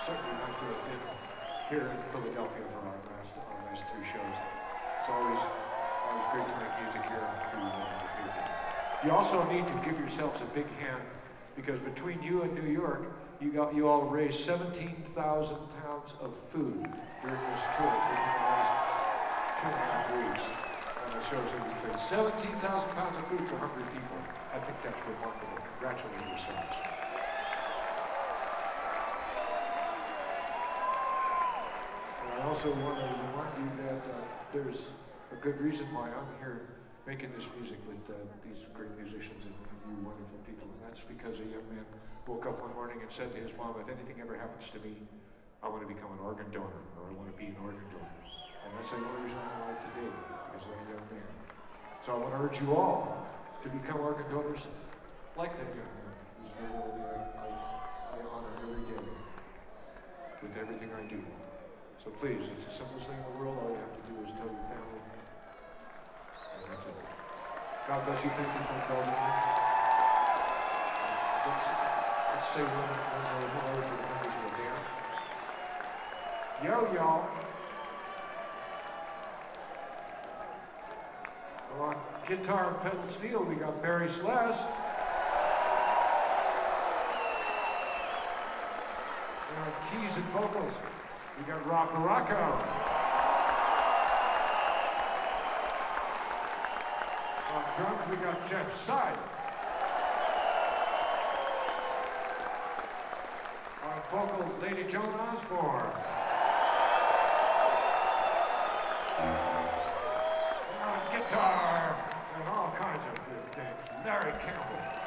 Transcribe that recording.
certainly nice to have been here in Philadelphia for our last three shows. It's always great to make music here for you. You also need to give yourselves a big hand because between you and New York, you all raised 17,000 pounds of food during this tour in the last 2.5 weeks on the shows that we've played. 17,000 pounds of food for hungry people. I think that's remarkable. Congratulate yourselves. And I also want to remind you that there's a good reason why I'm here making this music with these great musicians and you wonderful people. And that's because a young man woke up one morning and said to his mom, if anything ever happens to me, I want to become an organ donor, or I want to be an organ donor. And that's the only reason I'm alive today, because I'm a young man. So I want to urge you all to become organ donors like that young man, whose nobility I honor every day with everything I do. So please, it's the simplest thing in the world. All you have to do is tell your family. And that's it. God bless you. Thank you for indulging me. Let's say one more for the members of the band. Yo, y'all. Well, on guitar and pedal steel, we got Barry Sless. And on keys and vocals, we got Rob Baracco. On drums, we got Jeff Side. On vocals, Lady Joan Osborne. And on guitar, and all kinds of good things, Larry Campbell.